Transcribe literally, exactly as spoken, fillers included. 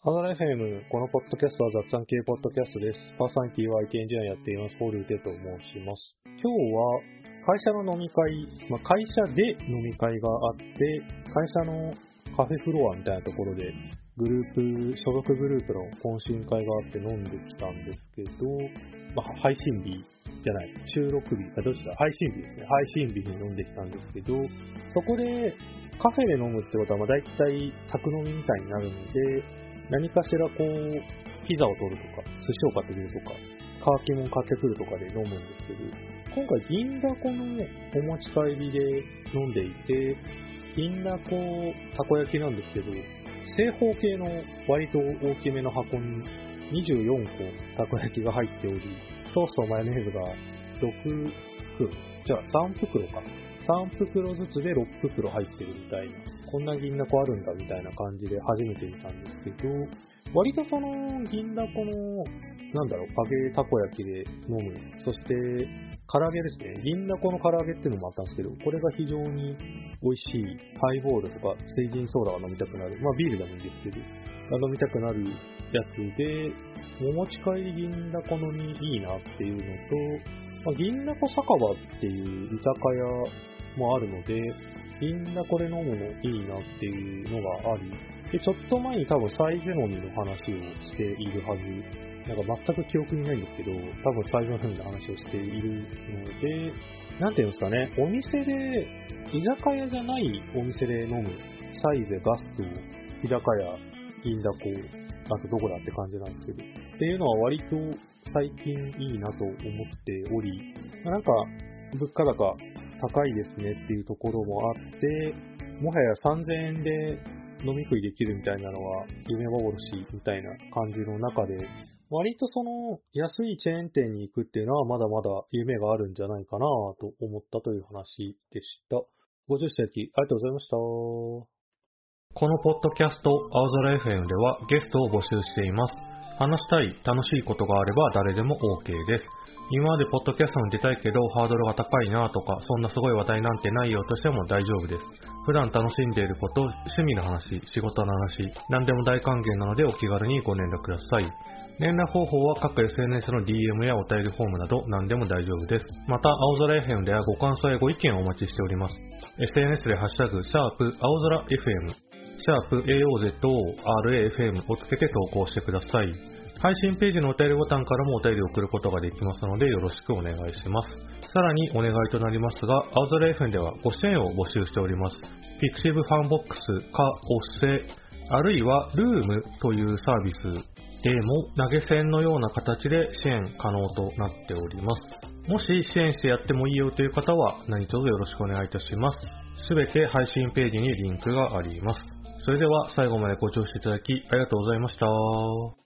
ハードラ エフエム、このポッドキャストは雑談系ポッドキャストです。パーソナリティは アイティー エンジニアやっています、ホールテと申します。今日は会社の飲み会、まあ、会社で飲み会があって、会社のカフェフロアみたいなところでグループ、所属グループの懇親会があって飲んできたんですけど、まあ、配信日じゃない、収録日、あ、どっちだ、配信日ですね。配信日に飲んできたんですけど、そこでカフェで飲むってことは、まあ、大体宅飲みみたいになるので、何かしらこう、ピザを取るとか、寿司を買ってくるとか、乾き物買ってくるとかで飲むんですけど、今回銀だこのお持ち帰りで飲んでいて、銀だこたこ焼きなんですけど、正方形の割と大きめの箱ににじゅうよんこたこ焼きが入っており、ソースとマヨネーズがろくふくろ、じゃあさんふくろか。さんふくろずつでろっぷくろ入ってるみたいな、こんな銀だこあるんだみたいな感じで初めて見たんですけど、割とその銀だこの、なんだろう、揚げたこ焼きで飲む、そして唐揚げですね、銀だこの唐揚げっていうのもあったんですけど、これが非常に美味しいハイボールとか水銀ソーダが飲みたくなる、まあビールでもいいんですけど、が飲みたくなるやつで、お持ち帰り銀だこのにいいなっていうのと、まあ、銀だこ酒場っていう居酒屋もあるので、銀だこで飲むのいいなっていうのがあり、で、ちょっと前に多分サイズ飲みの話をしているはず、なんか全く記憶にないんですけど、多分サイズ飲みの話をしているので、なんていうんですかね、お店で、居酒屋じゃないお店で飲む、サイゼ、ガスト、日高屋、銀だこ、あとどこだって感じなんですけど、っていうのは割と最近いいなと思っており、なんか物価高高いですねっていうところもあって、もはやさんぜんえんで飲み食いできるみたいなのは夢幻みたいな感じの中で、割とその安いチェーン店に行くっていうのはまだまだ夢があるんじゃないかなと思ったという話でした。ごじゅっせいきありがとうございました。 このポッドキャスト、青空 エフエム ではゲストを募集しています。話したい、楽しいことがあれば誰でも OK です。今までポッドキャストに出たいけどハードルが高いなとか、そんなすごい話題なんてないよとしても大丈夫です。普段楽しんでいること、趣味の話、仕事の話、何でも大歓迎なのでお気軽にご連絡ください。連絡方法は各 エスエヌエス の ディーエム やお便りフォームなど何でも大丈夫です。また、青空 エフエム ではご感想やご意見をお待ちしております。エスエヌエス でハッシュタグ、シャープ、青空 エフエム、シャープ エーオーゼットオーアールエーエフエム をつけて投稿してください。配信ページのお便りボタンからもお便りを送ることができますのでよろしくお願いします。さらにお願いとなりますが、青空 エフエム ではご支援を募集しております。ピクシブファンボックスかおっせ、あるいはルームというサービスでも投げ銭のような形で支援可能となっております。もし支援してやってもいいよという方は何卒よろしくお願いいたします。すべて配信ページにリンクがあります。それでは最後までご聴取いただきありがとうございました。